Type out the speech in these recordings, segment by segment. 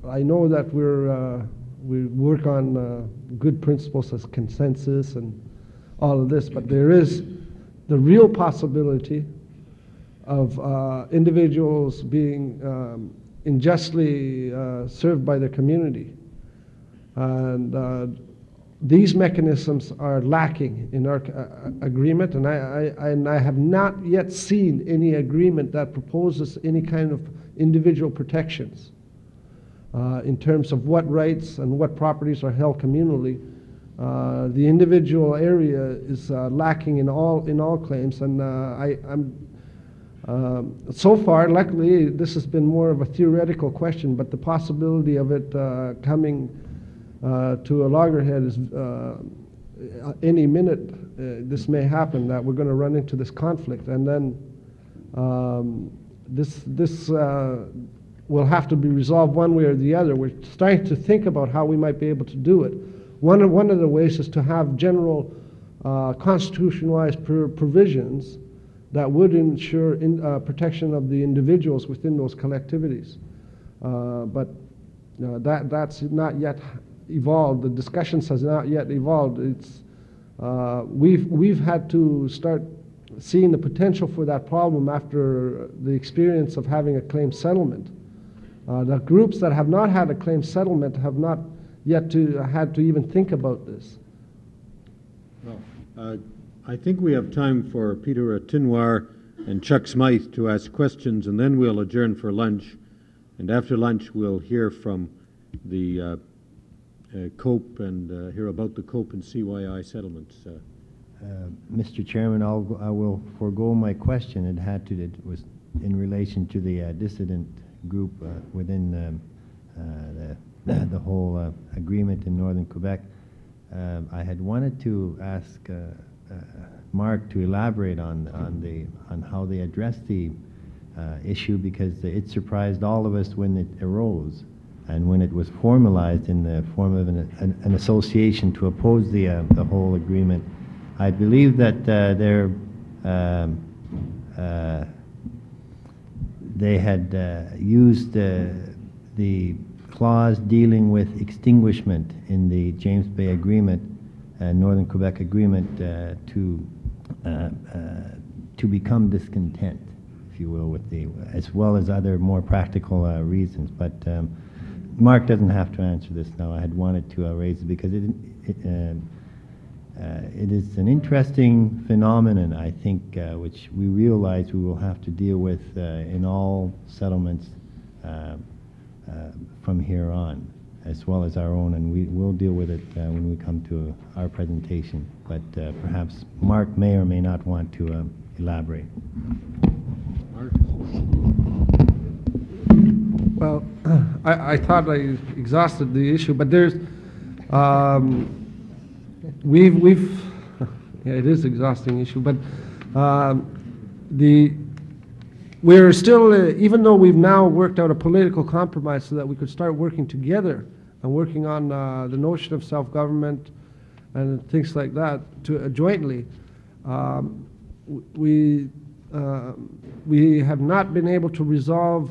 I know that we work on good principles as consensus and all of this, but there is the real possibility of individuals being unjustly served by their community. And these mechanisms are lacking in our agreement, and I have not yet seen any agreement that proposes any kind of individual protections in terms of what rights and what properties are held communally. The individual area is lacking in all claims, and so far, luckily, this has been more of a theoretical question, but the possibility of it coming to a loggerhead is any minute this may happen, that we're going to run into this conflict, and then this will have to be resolved one way or the other. We're starting to think about how we might be able to do it. One of the ways is to have general constitution-wise provisions that would ensure protection of the individuals within those collectivities. But that's not yet evolved. The discussions has not yet evolved. It's we've had to start seeing the potential for that problem after the experience of having a claim settlement. The groups that have not had a claim settlement have not yet had to even think about this. Well, I think we have time for Peter Tinwar and Chuck Smythe to ask questions, and then we'll adjourn for lunch. And after lunch, we'll hear from the COPE and hear about the COPE and CYI settlements. Mr. Chairman, I will forego my question. It was in relation to the dissident group within the whole agreement in northern Quebec. I had wanted to ask Mark to elaborate on how they addressed the issue, because it surprised all of us when it arose and when it was formalized in the form of an association to oppose the whole agreement. I believe that they had used the clause dealing with extinguishment in the James Bay Agreement, Northern Quebec Agreement, to become discontent, if you will, with as well as other more practical reasons. But Mark doesn't have to answer this now. I had wanted to raise it because it is an interesting phenomenon, I think, which we realize we will have to deal with in all settlements from here on, as well as our own, and we will deal with it when we come to our presentation. But perhaps Mark may or may not want to elaborate. Mark? Well, I thought I exhausted the issue, but there's we've yeah, it is an exhausting issue, but we're still, even though we've now worked out a political compromise so that we could start working together and working on the notion of self-government and things like that jointly, we have not been able to resolve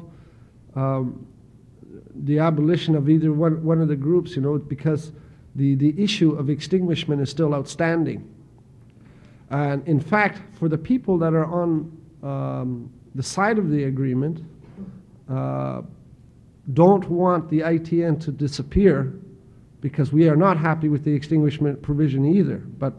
the abolition of either one of the groups, because the issue of extinguishment is still outstanding. And in fact, for the people that are on the side of the agreement, don't want the ITN to disappear, because we are not happy with the extinguishment provision either. But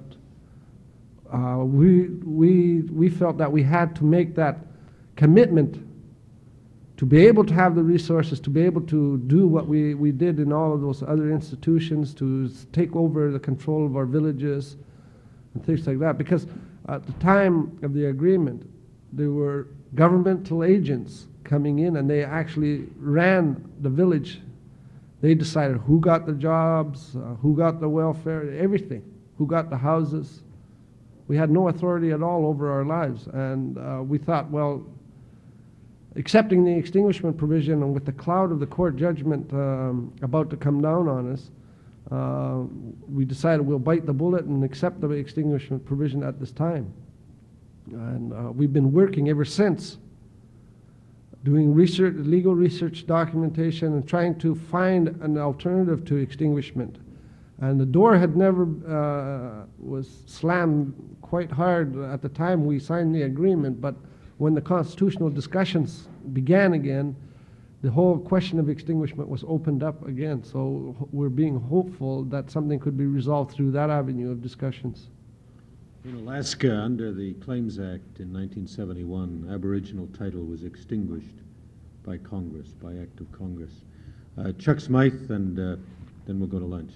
we felt that we had to make that commitment to be able to have the resources, to be able to do what we did in all of those other institutions, to take over the control of our villages and things like that. Because at the time of the agreement, there were governmental agents coming in, and they actually ran the village. They decided who got the jobs, who got the welfare, everything, who got the houses. We had no authority at all over our lives, and we thought, well, accepting the extinguishment provision and with the cloud of the court judgment about to come down on us, we decided we'll bite the bullet and accept the extinguishment provision at this time. And we've been working ever since doing research, legal research documentation, and trying to find an alternative to extinguishment. And the door had never was slammed quite hard at the time we signed the agreement, but when the constitutional discussions began again, the whole question of extinguishment was opened up again. So we're being hopeful that something could be resolved through that avenue of discussions. In Alaska, under the Claims Act in 1971, Aboriginal title was extinguished by Congress, by act of Congress. Chuck Smythe, and then we'll go to lunch.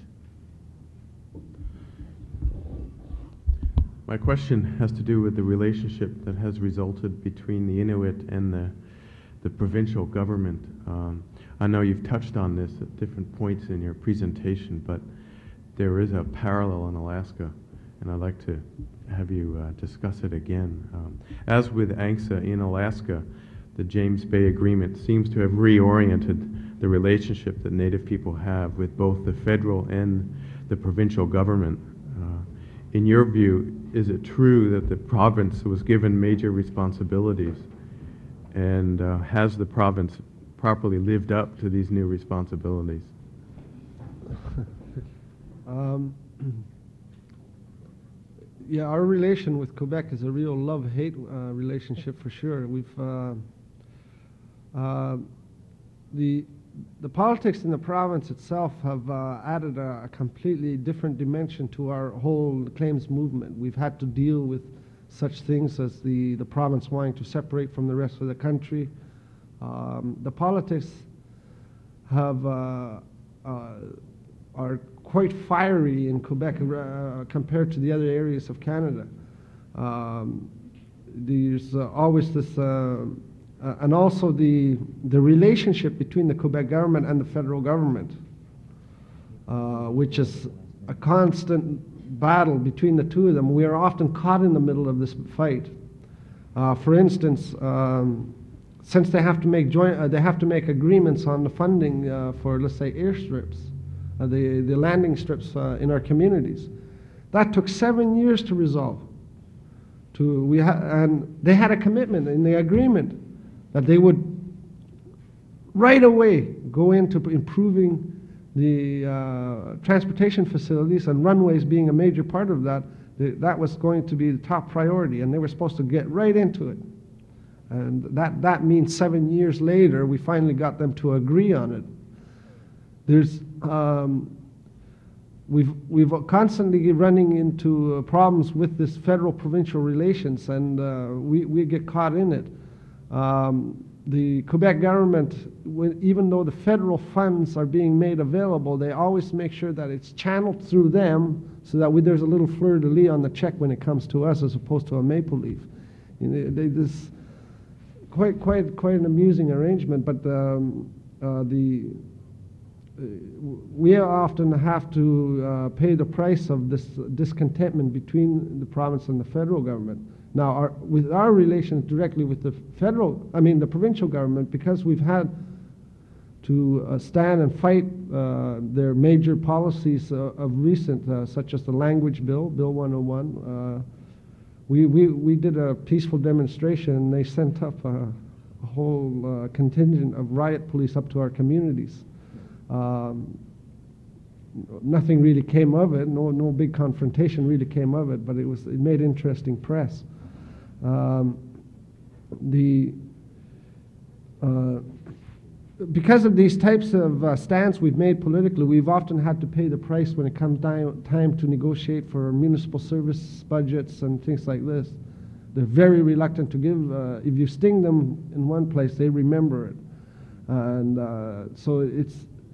My question has to do with the relationship that has resulted between the Inuit and the provincial government. I know you've touched on this at different points in your presentation, but there is a parallel in Alaska, and I'd like to have you discuss it again. As with ANCSA in Alaska, the James Bay Agreement seems to have reoriented the relationship that Native people have with both the federal and the provincial government. In your view, is it true that the province was given major responsibilities, and has the province properly lived up to these new responsibilities? Yeah, our relation with Quebec is a real love-hate relationship for sure. The politics in the province itself have added a completely different dimension to our whole claims movement. We've had to deal with such things as the province wanting to separate from the rest of the country. The politics have are quite fiery in Quebec compared to the other areas of Canada. There's always this, and also the relationship between the Quebec government and the federal government, which is a constant battle between the two of them. We are often caught in the middle of this fight. For instance, since they have to make agreements on the funding for, let's say, airstrips, the landing strips in our communities. That took 7 years to resolve. And they had a commitment in the agreement that they would right away go into improving the transportation facilities, and runways being a major part of that. That was going to be the top priority, and they were supposed to get right into it. And that means 7 years later, we finally got them to agree on it. There's we've constantly running into problems with this federal-provincial relations, and we get caught in it. The Quebec government, even though the federal funds are being made available, they always make sure that it's channeled through them, so that there's a little fleur-de-lis on the check when it comes to us, as opposed to a maple leaf. You know, this quite an amusing arrangement, but we often have to pay the price of this discontentment between the province and the federal government. Now, with our relations directly with the the provincial government, because we've had to stand and fight their major policies of recent, such as the language bill, Bill 101. We did a peaceful demonstration, and they sent up a whole contingent of riot police up to our communities. Nothing really came of it. No big confrontation really came of it, but it made interesting press. Because of these types of stance we've made politically, we've often had to pay the price when it comes time to negotiate for municipal service budgets and things like this. They're very reluctant to give. If you sting them in one place, they remember it. And so it's...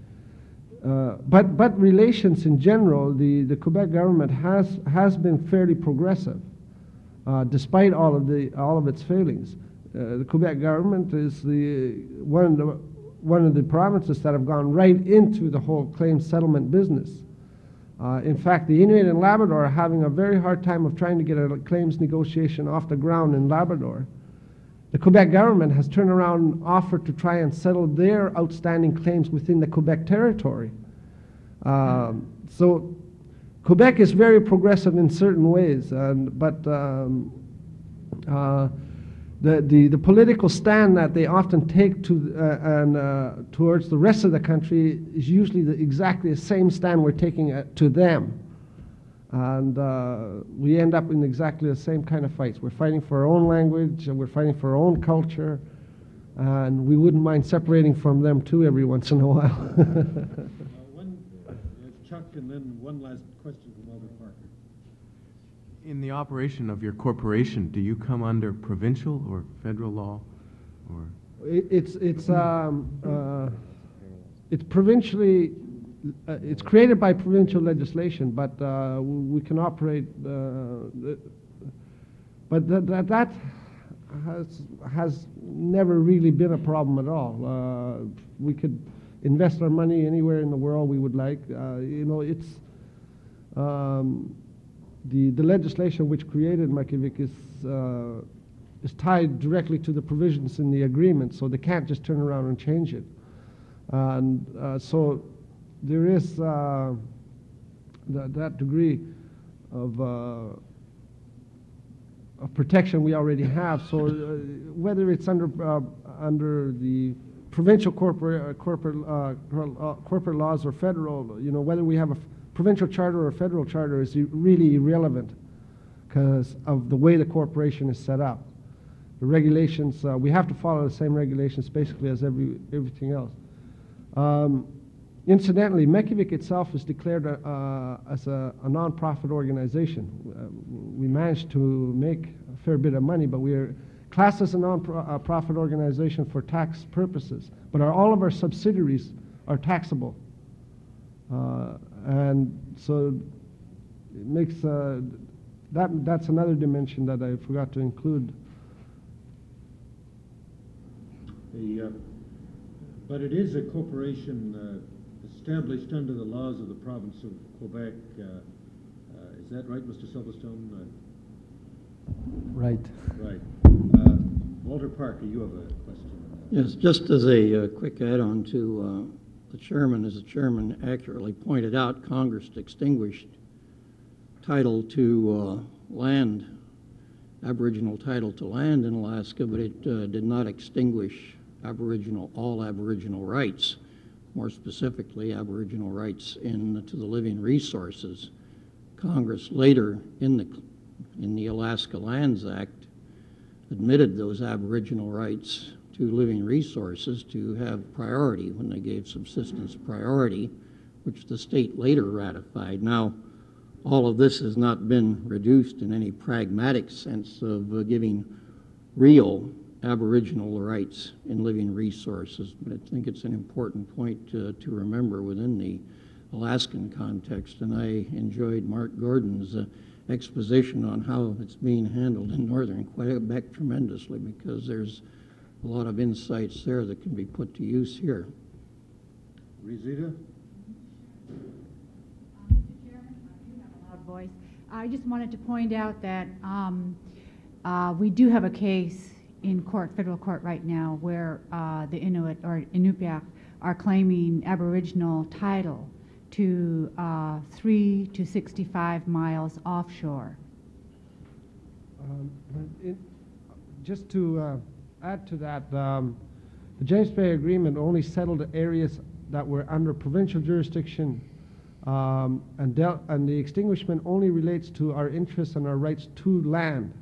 But relations in general, the Quebec government has been fairly progressive, despite all of its failings. The Quebec government is one of the provinces that have gone right into the whole claims settlement business. In fact, the Inuit in Labrador are having a very hard time of trying to get a claims negotiation off the ground in Labrador. The Quebec government has turned around and offered to try and settle their outstanding claims within the Quebec territory. So Quebec is very progressive in certain ways, but the political stand that they often take towards the rest of the country is usually exactly the same stand we're taking to them. And we end up in exactly the same kind of fights. We're fighting for our own language, and we're fighting for our own culture, and we wouldn't mind separating from them too every once in a while. Chuck, and then one last question from Walter Parker. In the operation of your corporation, do you come under provincial or federal law, or? It's provincially, it's created by provincial legislation, but we can operate. But that has never really been a problem at all. We could invest our money anywhere in the world we would like. It's the legislation which created Makivik is tied directly to the provisions in the agreement, so they can't just turn around and change it. And so there is that degree of protection we already have. So whether it's under the provincial corporate laws or federal, whether we have a provincial charter or a federal charter is really irrelevant because of the way the corporation is set up. The regulations, we have to follow the same regulations basically as everything else. Incidentally, Makivik itself is declared as a non-profit organization. We managed to make a fair bit of money, but we are classed as a non-profit organization for tax purposes. But all of our subsidiaries are taxable. And so it makes that's another dimension that I forgot to include. But it is a corporation established under the laws of the province of Quebec. Is that right, Mr. Silverstone? Right. Right. Walter Parker, you have a question. Yes, just as a quick add-on to the chairman, as the chairman accurately pointed out, Congress extinguished title to land, Aboriginal title to land in Alaska, but it did not extinguish all Aboriginal rights, more specifically Aboriginal rights to the living resources. Congress later, in the Alaska Lands Act, admitted those Aboriginal rights to living resources to have priority when they gave subsistence priority, which the state later ratified. Now, all of this has not been reduced in any pragmatic sense of giving real Aboriginal rights in living resources, but I think it's an important point to remember within the Alaskan context, and I enjoyed Mark Gordon's exposition on how it's being handled in northern Quebec tremendously, because there's a lot of insights there that can be put to use here. Rizita? Mr. Chairman, I do have a loud voice. I just wanted to point out that we do have a case in federal court right now, where the Inuit or Inupiaq are claiming Aboriginal title to 3 to 65 miles offshore. Just to add to that, the James Bay Agreement only settled areas that were under provincial jurisdiction, and the extinguishment only relates to our interests and our rights to land.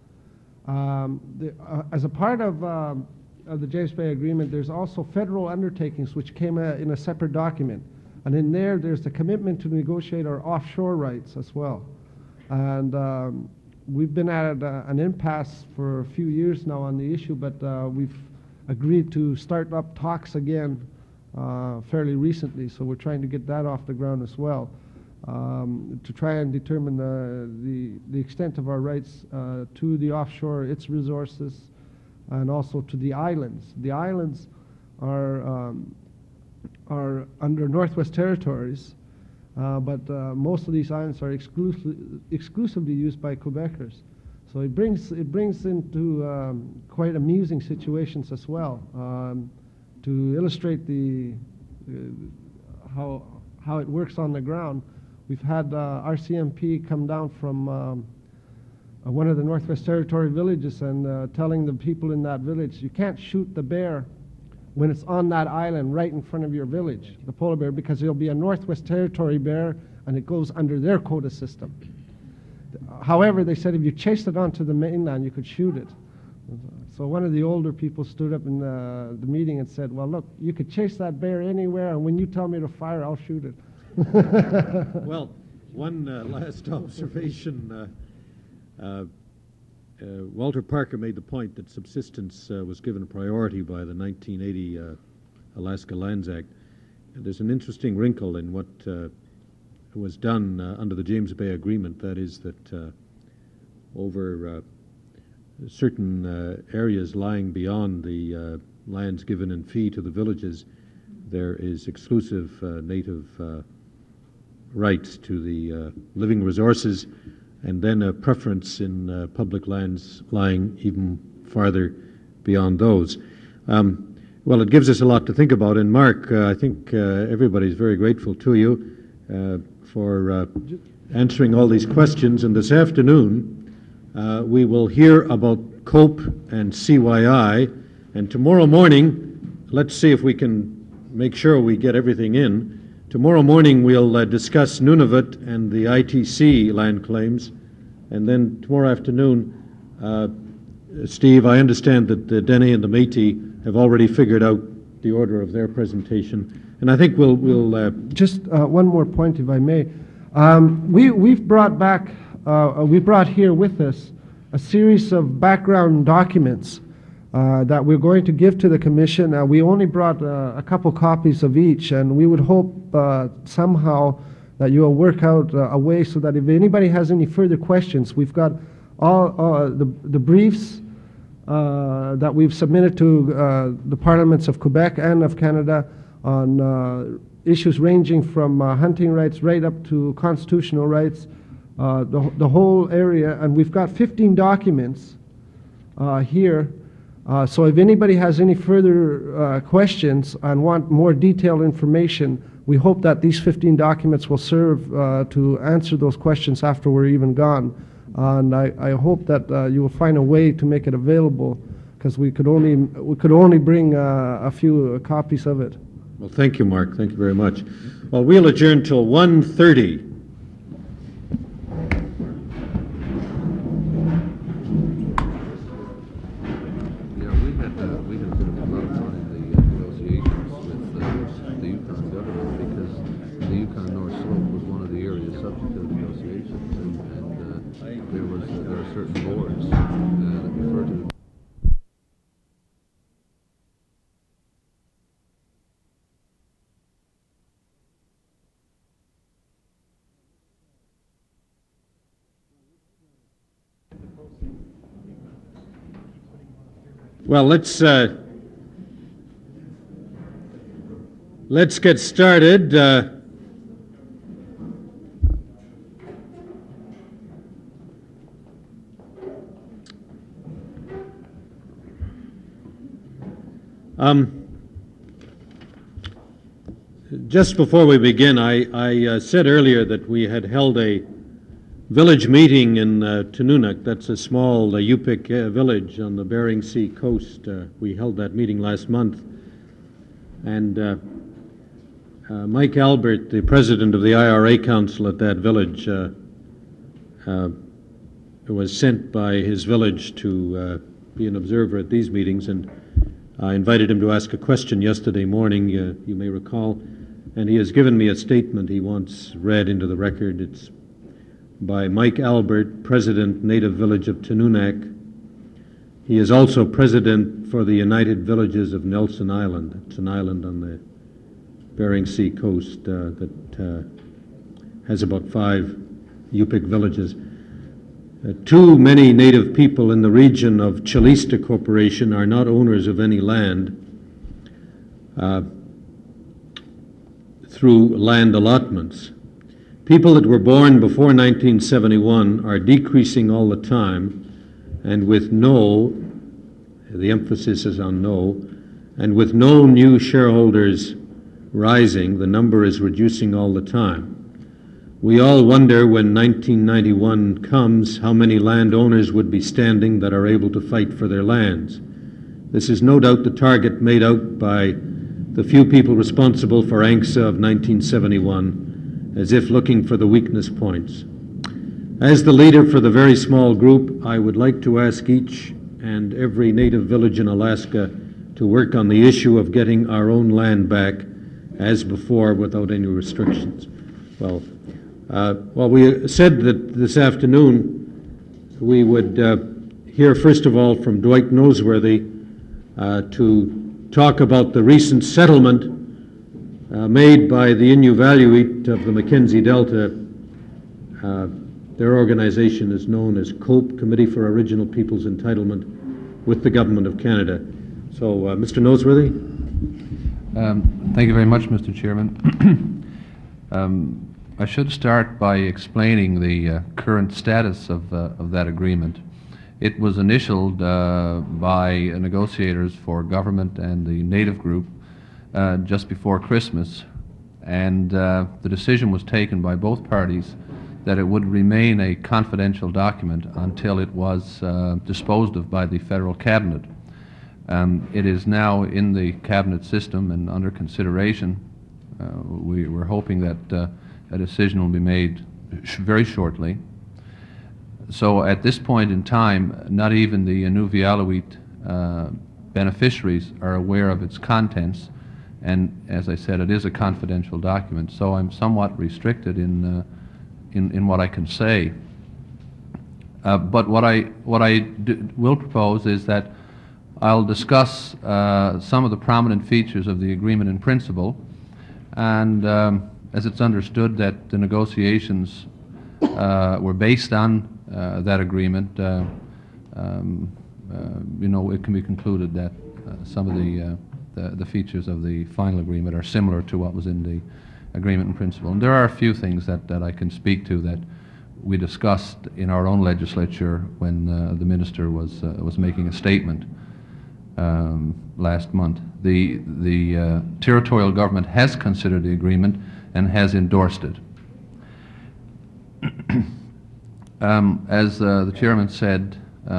As a part of the James Bay Agreement, there's also federal undertakings which came in a separate document. And in there's the commitment to negotiate our offshore rights as well. And we've been at an impasse for a few years now on the issue, but we've agreed to start up talks again fairly recently. So we're trying to get that off the ground as well, to try and determine the extent of our rights to the offshore, its resources, and also to the islands. The islands are under Northwest Territories, but most of these islands are exclusively used by Quebecers. So it brings into quite amusing situations as well, to illustrate how it works on the ground. We've had RCMP come down from one of the Northwest Territory villages and telling the people in that village, you can't shoot the bear when it's on that island right in front of your village, the polar bear, because there'll be a Northwest Territory bear and it goes under their quota system. However, they said if you chased it onto the mainland, you could shoot it. So one of the older people stood up in the meeting and said, well, look, you could chase that bear anywhere, and when you tell me to fire, I'll shoot it. Well, one last observation. Walter Parker made the point that subsistence was given priority by the 1980 Alaska Lands Act. And there's an interesting wrinkle in what was done under the James Bay Agreement. That is that over certain areas lying beyond the lands given in fee to the villages, there is exclusive native rights to the living resources, and then a preference in public lands lying even farther beyond those. Well, it gives us a lot to think about, and Mark, I think everybody's very grateful to you for answering all these questions, and this afternoon we will hear about COPE and CYI, and tomorrow morning, let's see if we can make sure we get everything in. Tomorrow morning we'll discuss Nunavut and the ITC land claims, and then tomorrow afternoon, Steve, I understand that the Dene and the Métis have already figured out the order of their presentation, and I think we'll Just one more point, if I may. We've brought back, we brought here with us a series of background documents that we're going to give to the Commission. We only brought a couple copies of each, and we would hope somehow that you will work out a way so that if anybody has any further questions, we've got all the briefs that we've submitted to the parliaments of Quebec and of Canada on issues ranging from hunting rights right up to constitutional rights, the whole area, and we've got 15 documents here. So if anybody has any further questions and want more detailed information, we hope that these 15 documents will serve to answer those questions after we're even gone. And I hope that you will find a way to make it available, because we could only bring a few copies of it. Well, thank you, Mark. Thank you very much. Well, we'll adjourn till 1:30. We had been modifying the negotiations with the Yukon government, because the Yukon North Slope was one of the areas subject to the negotiations, and there are certain boards that refer to. Well, let's get started. Just before we begin, I said earlier that we had held a village meeting in Tununuk. That's a small Yupik village on the Bering Sea coast. We held that meeting last month. And Mike Albert, the president of the IRA Council at that village, was sent by his village to be an observer at these meetings, and I invited him to ask a question yesterday morning, you may recall, and he has given me a statement he wants read into the record. It's by Mike Albert, President, Native Village of Tununak. He is also President for the United Villages of Nelson Island. It's an island on the Bering Sea coast that has about 5 Yupik villages. Too many Native people in the region of Chilista Corporation are not owners of any land through land allotments. People that were born before 1971 are decreasing all the time, and with no, the emphasis is on no, and with no new shareholders rising, the number is reducing all the time. We all wonder when 1991 comes how many landowners would be standing that are able to fight for their lands. This is no doubt the target made out by the few people responsible for ANCSA of 1971, as if looking for the weakness points. As the leader for the very small group, I would like to ask each and every native village in Alaska to work on the issue of getting our own land back as before without any restrictions. Well, we said that this afternoon we would hear first of all from Dwight Noseworthy to talk about the recent settlement made by the Inuvialuit of the Mackenzie Delta. Their organization is known as COPE, Committee for Original Peoples Entitlement, with the Government of Canada. So, Mr. Noseworthy. Thank you very much, Mr. Chairman. I should start by explaining the current status of that agreement. It was initialed by negotiators for government and the Native group just before Christmas, and the decision was taken by both parties that it would remain a confidential document until it was disposed of by the federal cabinet. It is now in the cabinet system and under consideration. We're hoping that a decision will be made very shortly. So at this point in time, not even the Inuvialuit beneficiaries are aware of its contents, and as I said, it is a confidential document, so I'm somewhat restricted in what I can say. But what I will propose is that I'll discuss some of the prominent features of the agreement in principle, and as it's understood that the negotiations were based on that agreement, it can be concluded that some of the features of the final agreement are similar to what was in the agreement in principle. And there are a few things that I can speak to that we discussed in our own legislature when the minister was making a statement last month. The territorial government has considered the agreement and has endorsed it. As the chairman said,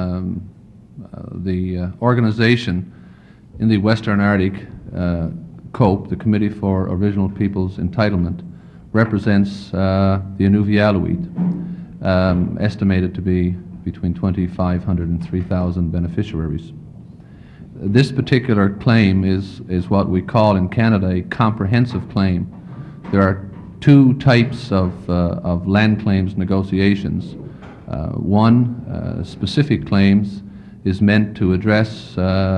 the organization in the Western Arctic, COPE, the Committee for Original Peoples Entitlement, represents the Inuvialuit, estimated to be between 2,500 and 3,000 beneficiaries. This particular claim is what we call in Canada a comprehensive claim. There are two types of land claims negotiations. One, specific claims, is meant to address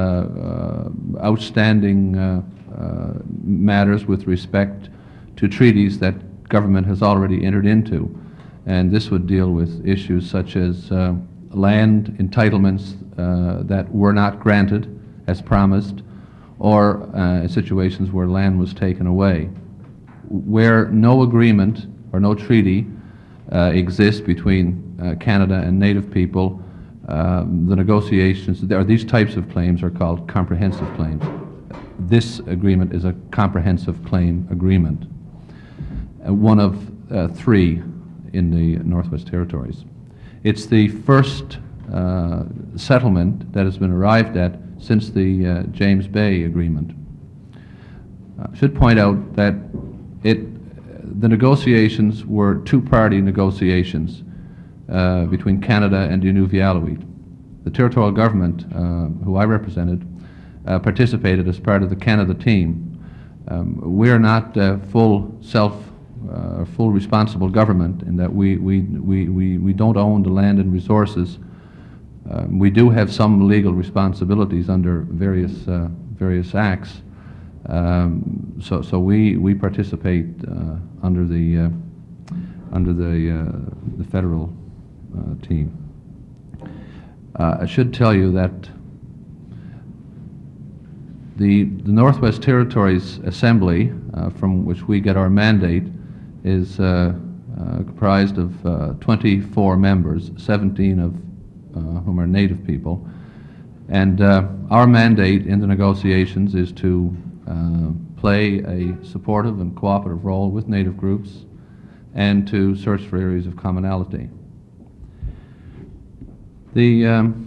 outstanding matters with respect to treaties that government has already entered into. And this would deal with issues such as land entitlements that were not granted as promised, or situations where land was taken away. Where no agreement or no treaty exists between Canada and Native people, the negotiations, these types of claims are called comprehensive claims. This agreement is a comprehensive claim agreement, one of three in the Northwest Territories. It's the first settlement that has been arrived at since the James Bay Agreement. I should point out that the negotiations were two-party negotiations between Canada and the Inuvialuit. The territorial government, who I represented, participated as part of the Canada team. We are not full responsible government in that we don't own the land and resources. We do have some legal responsibilities under various acts. So we participate under the federal team. I should tell you that the Northwest Territories Assembly, from which we get our mandate, is comprised of 24 members, 17 of whom are Native people. And our mandate in the negotiations is to play a supportive and cooperative role with Native groups and to search for areas of commonality. The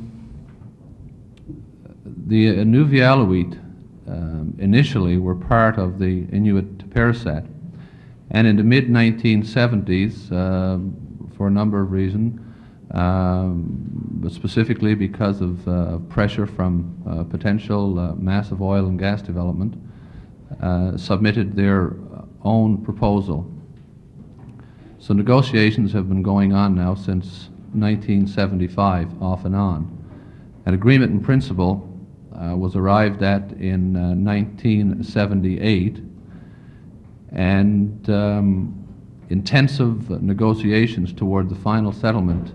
Inuvialuit initially were part of the Inuit Teperaset, and in the mid-1970s, for a number of reasons, but specifically because of pressure from potential massive oil and gas development, submitted their own proposal. So negotiations have been going on now since 1975, off and on. An agreement in principle was arrived at in 1978, and intensive negotiations toward the final settlement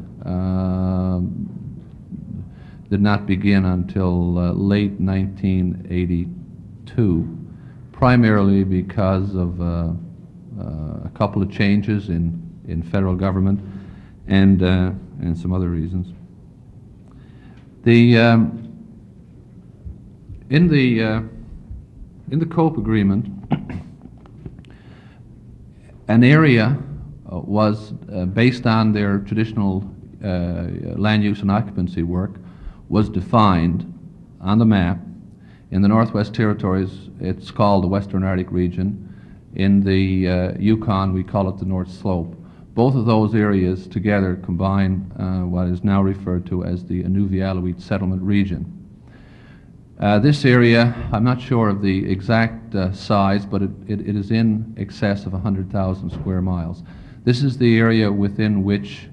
did not begin until late 1982, primarily because of a couple of changes in federal government and some other reasons. In the COPE agreement, an area was based on their traditional land use and occupancy work, was defined on the map. In the Northwest Territories, it's called the Western Arctic region. In the Yukon, we call it the North Slope. Both of those areas together combine what is now referred to as the Inuvialuit settlement region. This area, I'm not sure of the exact size, but it is in excess of 100,000 square miles. This is the area within which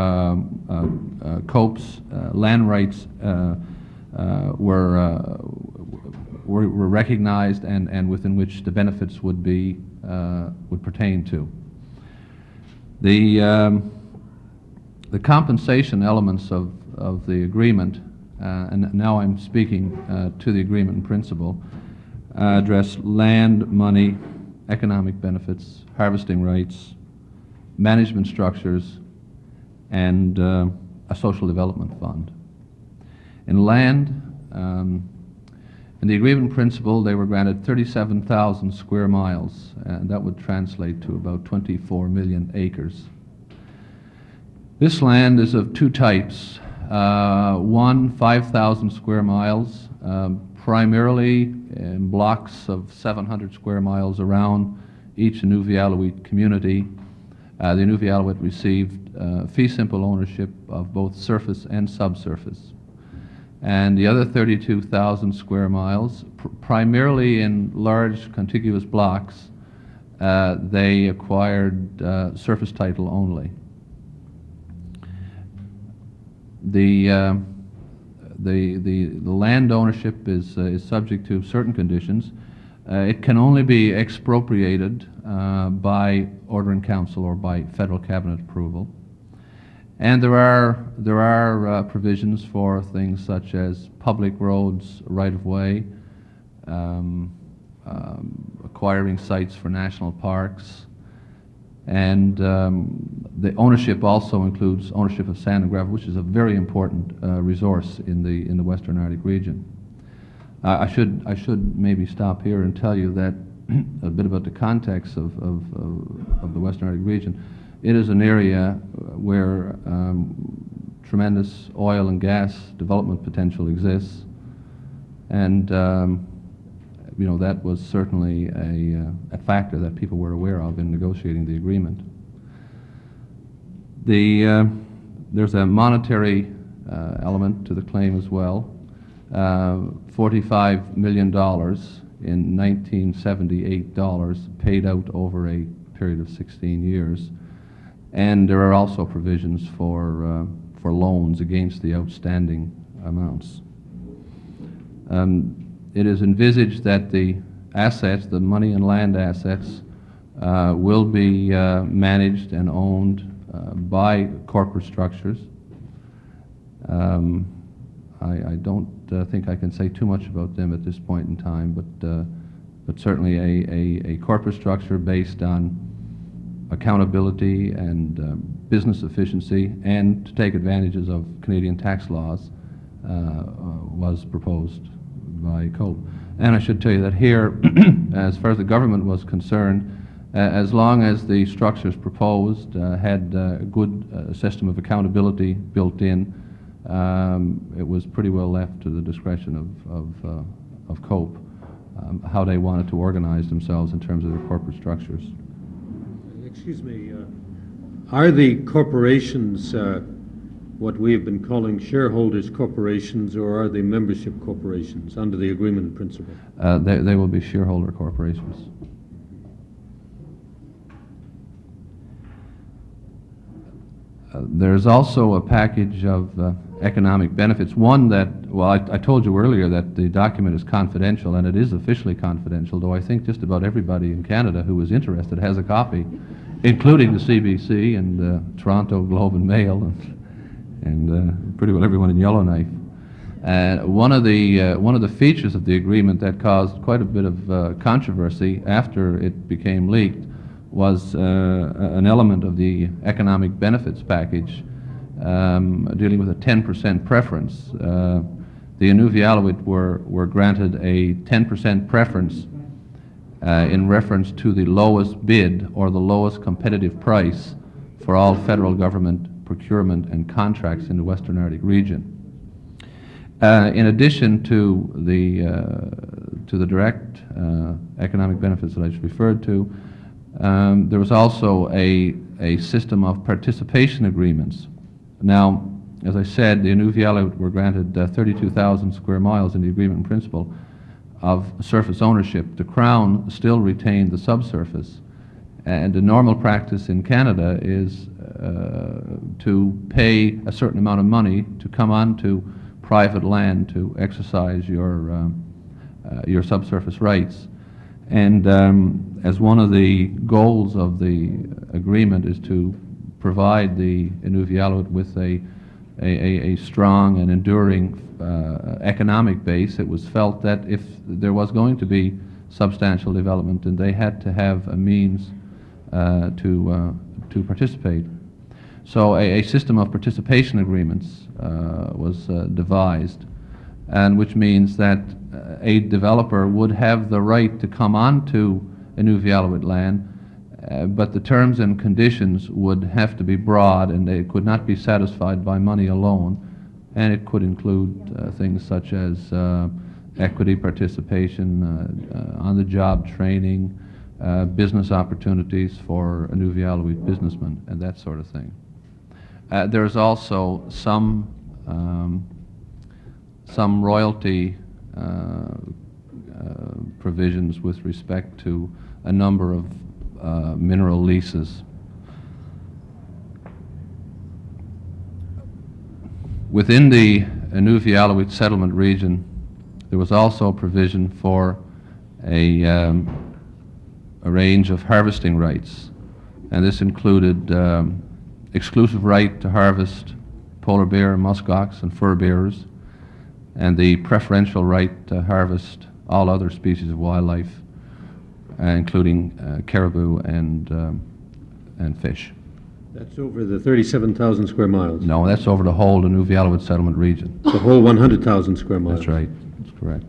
COPE's land rights were recognized, and within which the benefits would pertain to. The compensation elements of the agreement, and now I'm speaking to the agreement in principle, address land, money, economic benefits, harvesting rights, management structures, and a social development fund. In land, in the agreement in principle, they were granted 37,000 square miles, and that would translate to about 24 million acres. This land is of two types. One, 5,000 square miles, primarily in blocks of 700 square miles around each Inuvialuit community. The Inuvialuit received fee simple ownership of both surface and subsurface. And the other 32,000 square miles, primarily in large contiguous blocks, they acquired surface title only. The land ownership is subject to certain conditions. It can only be expropriated by order in council or by federal cabinet approval. And there are provisions for things such as public roads, right-of-way, acquiring sites for national parks, and the ownership also includes ownership of sand and gravel, which is a very important resource in the Western Arctic region. I should maybe stop here and tell you that a bit about the context of the Western Arctic region. It is an area where tremendous oil and gas development potential exists, and that was certainly a factor that people were aware of in negotiating the agreement. There's a monetary element to the claim as well. $45 million in 1978 paid out over a period of 16 years. And there are also provisions for loans against the outstanding amounts. It is envisaged that the assets, the money and land assets, will be managed and owned by corporate structures. I don't think I can say too much about them at this point in time, but certainly a corporate structure based on accountability and business efficiency, and to take advantages of Canadian tax laws, was proposed by COPE. And I should tell you that here, as far as the government was concerned, as long as the structures proposed had a good system of accountability built in, it was pretty well left to the discretion of COPE how they wanted to organize themselves in terms of their corporate structures. Excuse me, are the corporations what we have been calling shareholders corporations, or are they membership corporations under the agreement in principle? They will be shareholder corporations. There's also a package of economic benefits. One that, well, I told you earlier that the document is confidential, and it is officially confidential, though I think just about everybody in Canada who is interested has a copy, including the CBC and the Toronto Globe and Mail and pretty well everyone in Yellowknife. One of the features of the agreement that caused quite a bit of controversy after it became leaked was an element of the economic benefits package dealing with a 10% preference. The Inuvialuit were granted a 10% preference in reference to the lowest bid or the lowest competitive price for all federal government procurement and contracts in the Western Arctic region. In addition to the direct economic benefits that I just referred to, there was also a system of participation agreements. Now, as I said, the Inuvialuit were granted 32,000 square miles in the agreement in principle of surface ownership. The Crown still retained the subsurface, and the normal practice in Canada is to pay a certain amount of money to come onto private land to exercise your subsurface rights. And as one of the goals of the agreement is to provide the Inuvialuit with a strong and enduring economic base, it was felt that if there was going to be substantial development, then they had to have a means to participate. So a system of participation agreements was devised, and which means that a developer would have the right to come onto Inuvialuit land, but the terms and conditions would have to be broad, and they could not be satisfied by money alone, and it could include things such as equity participation, on-the-job training, business opportunities for Inuvialuit businessmen, and that sort of thing. There's also some royalty provisions with respect to a number of mineral leases. Within the Inuvialuit settlement region, there was also provision for a range of harvesting rights, and this included exclusive right to harvest polar bear, muskox, and fur bearers, and the preferential right to harvest all other species of wildlife, including caribou and fish. That's over the 37,000 square miles? No, that's over the whole Inuvialuit settlement region. The whole 100,000 square miles? That's right. That's correct.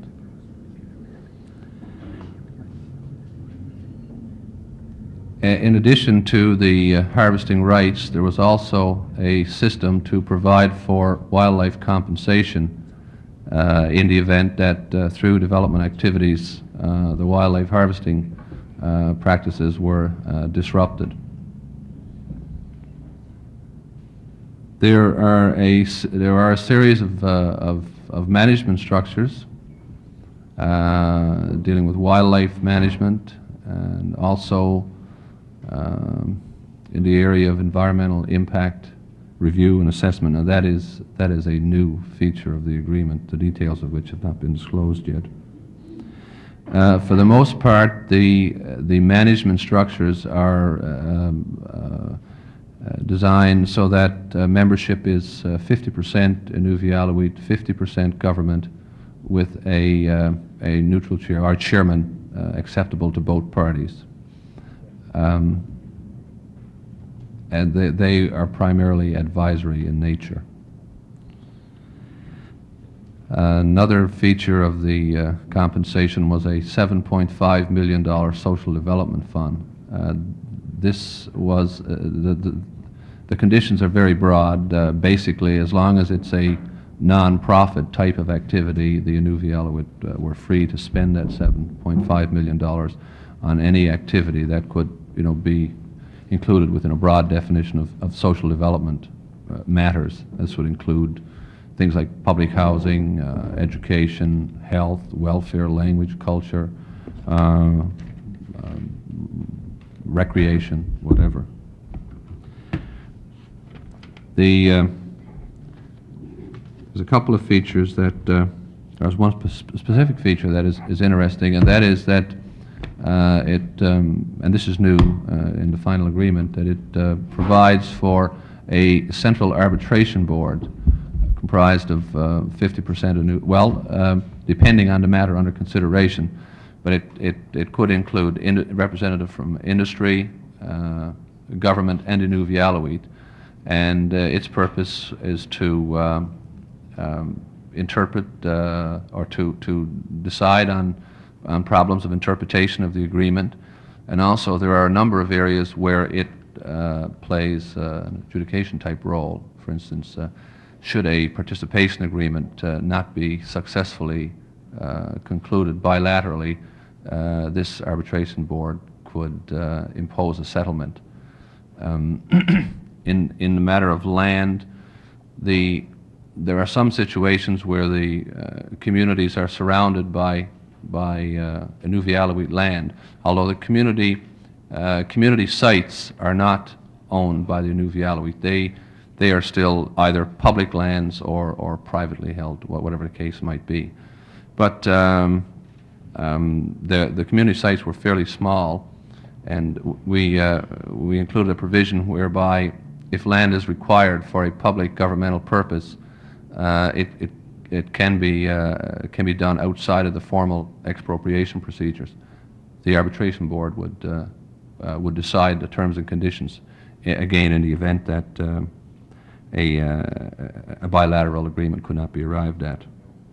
In addition to the harvesting rights, there was also a system to provide for wildlife compensation in the event that through development activities the wildlife harvesting practices were disrupted. There are a series of management structures dealing with wildlife management, and also in the area of environmental impact review and assessment. Now that is a new feature of the agreement, the details of which have not been disclosed yet. For the most part, the management structures are designed so that membership is 50% Inuvialuit, 50% government, with a neutral chair, or chairman, acceptable to both parties. And they are primarily advisory in nature. Another feature of the compensation was a $7.5 million social development fund. This was, the conditions are very broad. Basically, as long as it's a non-profit type of activity, the Inuvialuit were free to spend that $7.5 million on any activity that could, be included within a broad definition of social development matters. This would include things like public housing, education, health, welfare, language, culture, recreation, whatever. There's a couple of features that, there's one specific feature that is interesting, and that is that and this is new in the final agreement, that it provides for a central arbitration board comprised of 50% of depending on the matter under consideration, but it could include representative from industry, government, and Inuvialuit, and its purpose is to interpret or to decide on problems of interpretation of the agreement, and also there are a number of areas where it plays an adjudication type role. For instance, should a participation agreement not be successfly concluded bilaterally, this arbitration board could impose a settlement. In the matter of land, there are some situations where the communities are surrounded by Inuvialuit land, although the community sites are not owned by the Inuvialuit. They are still either public lands or privately held, whatever the case might be. But the community sites were fairly small, and we included a provision whereby if land is required for a public governmental purpose, it can be done outside of the formal expropriation procedures. The arbitration board would decide the terms and conditions, again in the event that a bilateral agreement could not be arrived at.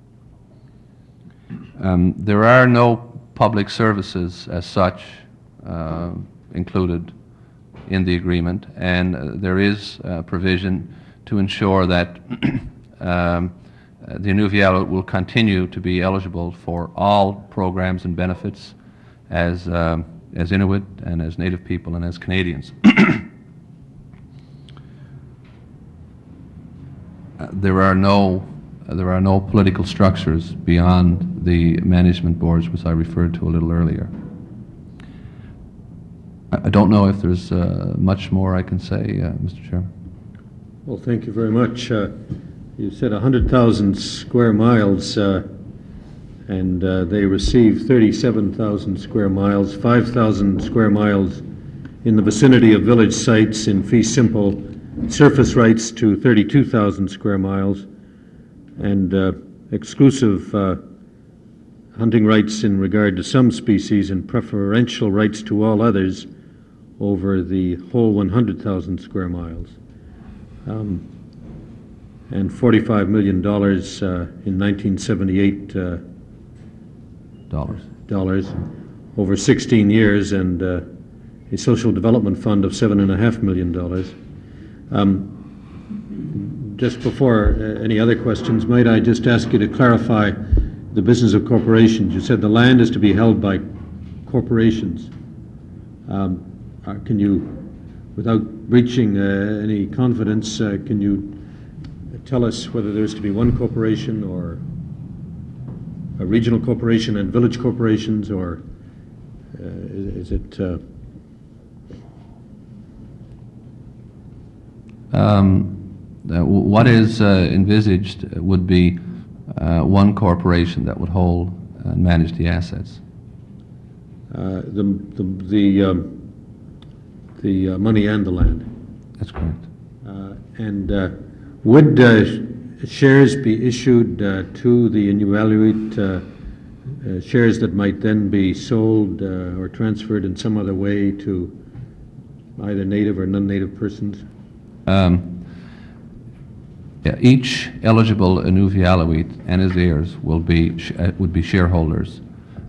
There are no public services as such included in the agreement, and there is provision to ensure that the Inuvialuit will continue to be eligible for all programs and benefits as Inuit and as Native people and as Canadians. There are no political structures beyond the management boards, which I referred to a little earlier. I don't know if there's much more I can say, Mr. Chairman. Well, thank you very much. You said 100,000 square miles, and they receive 37,000 square miles, 5,000 square miles in the vicinity of village sites in fee simple, surface rights to 32,000 square miles, and exclusive hunting rights in regard to some species and preferential rights to all others over the whole 100,000 square miles. And $45 million in 1978 dollars over 16 years, and a social development fund of $7.5 million. Just before any other questions, might I just ask you to clarify the business of corporations? You said the land is to be held by corporations. Can you, without breaching any confidence, can you tell us whether there's to be one corporation or a regional corporation and village corporations, or is it... what is envisaged would be one corporation that would hold and manage the assets. the money and the land. That's correct. And would shares be issued to the Inuvialuit, shares that might then be sold or transferred in some other way to either native or non-native persons? Yeah, each eligible Inuvialuit and his heirs would be shareholders.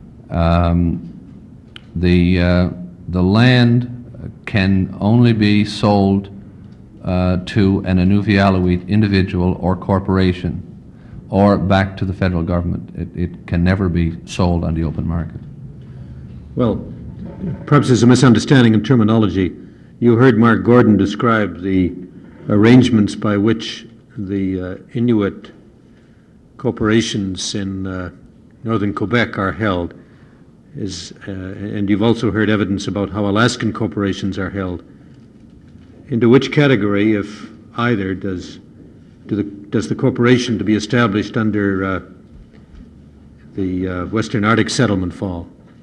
The land can only be sold to an Inuvialuit individual or corporation, or back to the federal government. It can never be sold on the open market. Well, perhaps there's a misunderstanding in terminology. You heard Mark Gordon describe the arrangements by which the Inuit corporations in northern Quebec are held, and you've also heard evidence about how Alaskan corporations are held. Into which category, if either, does the corporation to be established under the Western Arctic settlement fall?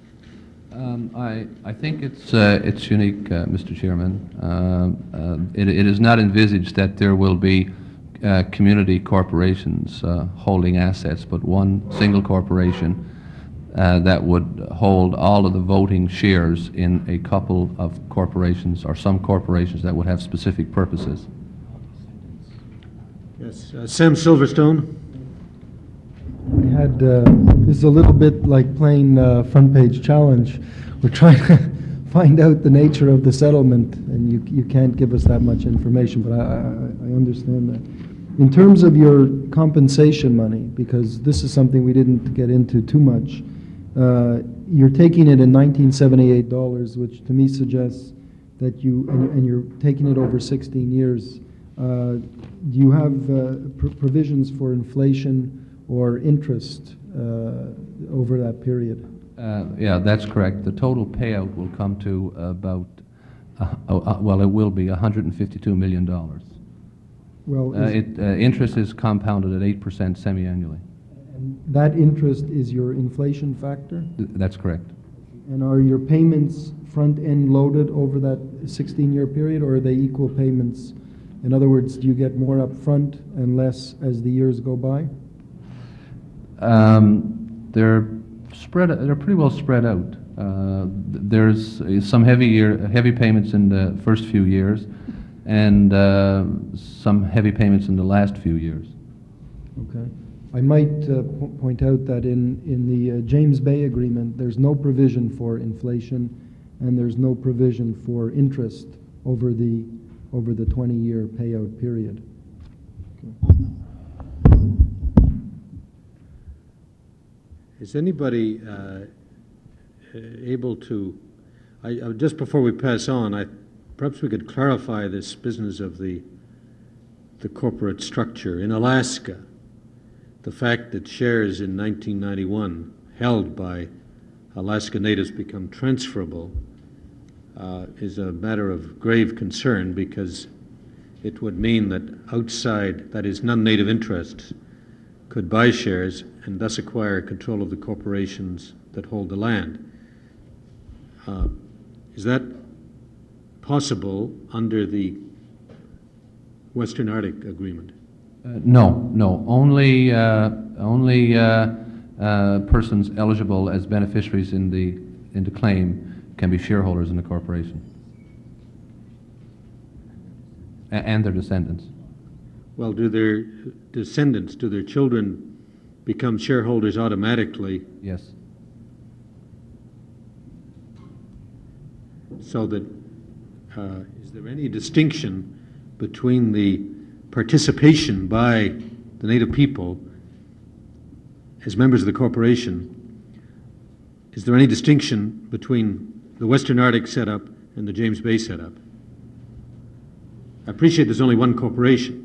I think it's unique, Mr. Chairman. It is not envisaged that there will be community corporations holding assets, but one single corporation that would hold all of the voting shares in a couple of corporations, or some corporations that would have specific purposes. Yes, Sam Silverstone. We had, this is a little bit like playing front page challenge. We're trying to find out the nature of the settlement, and you can't give us that much information, but I understand that. In terms of your compensation money, because this is something we didn't get into too much, you're taking it in $1978, which to me suggests that and you're taking it over 16 years. Do you have provisions for inflation or interest over that period? Yeah, that's correct. The total payout will come to about, well, it will be $152 million. Well, interest is compounded at 8% semi-annually. and that interest is your inflation factor? That's correct. And are your payments front-end loaded over that 16-year period, or are they equal payments? In other words, do you get more up front and less as the years go by? They're pretty well spread out. There's some heavy payments in the first few years, and some heavy payments in the last few years. Okay. I might point out that in the James Bay Agreement, there's no provision for inflation, and there's no provision for interest over the 20-year payout period. Okay. Is anybody able to, just before we pass on, perhaps we could clarify this business of the corporate structure. In Alaska, the fact that shares in 1991 held by Alaska Natives become transferable is a matter of grave concern, because it would mean that outside, that is, non-native interests, could buy shares and thus acquire control of the corporations that hold the land. Is that possible under the Western Arctic Agreement? No. Only persons eligible as beneficiaries in the claim can be shareholders in the corporation, and their descendants. Well, do their descendants, do their children become shareholders automatically? Yes. So that, is there any distinction between the participation by the Native people as members of the corporation? Is there any distinction between the Western Arctic setup and the James Bay setup? I appreciate there's only one corporation.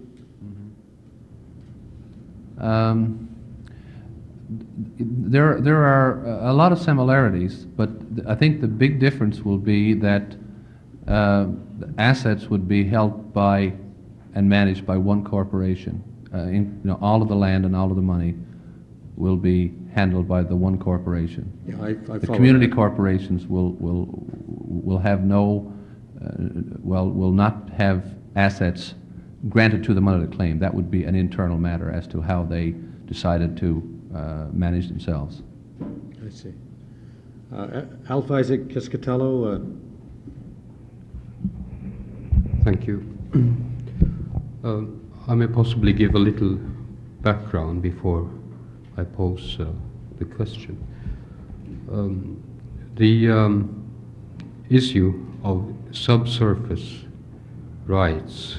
There are a lot of similarities, but I think the big difference will be that the assets would be held by and managed by one corporation. All of the land and all of the money will be handled by the one corporation. Yeah, I The follow community that. corporations will have no, will not have assets granted to them under the claim. That would be an internal matter as to how they decided to manage themselves. I see. Alf Isaac Cascatello. Thank you. I may possibly give a little background before I pose the question. The issue of subsurface rights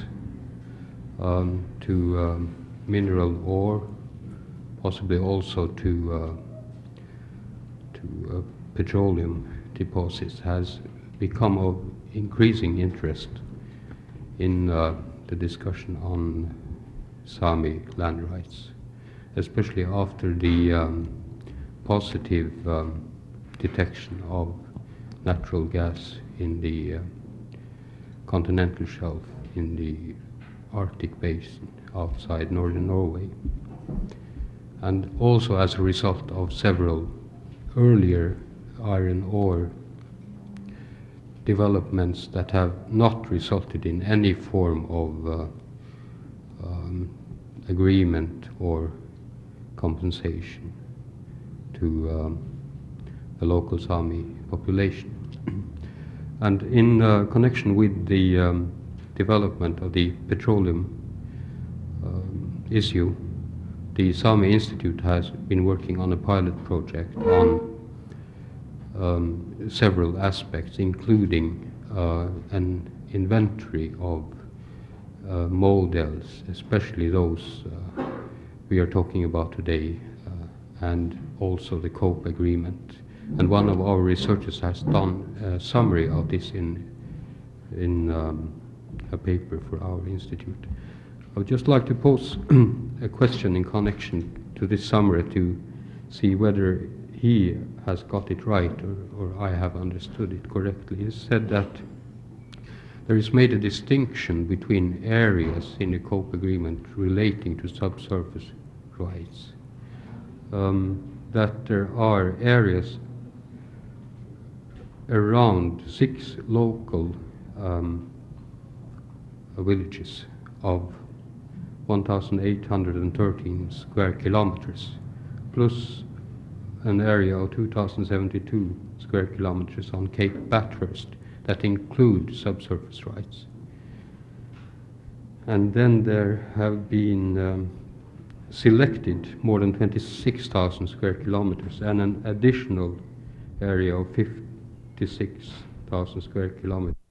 to mineral ore, possibly also to petroleum deposits, has become of increasing interest in the discussion on Sami land rights, especially after the positive detection of natural gas in the continental shelf in the Arctic basin outside northern Norway, and also as a result of several earlier iron ore developments that have not resulted in any form of agreement or compensation to the local Sami population. And in connection with the development of the petroleum issue, the Sami Institute has been working on a pilot project on several aspects, including an inventory of models, especially those we are talking about today, and also the COPE agreement. And one of our researchers has done a summary of this in a paper for our institute. I would just like to pose a question in connection to this summary to see whether he has got it right or I have understood it correctly. He said that there is made a distinction between areas in the COPE agreement relating to subsurface rights, that there are areas around 6 local villages of 1,813 square kilometers, plus an area of 2,072 square kilometers on Cape Bathurst that include subsurface rights. And then there have been selected more than 26,000 square kilometers and an additional area of 56,000 square kilometers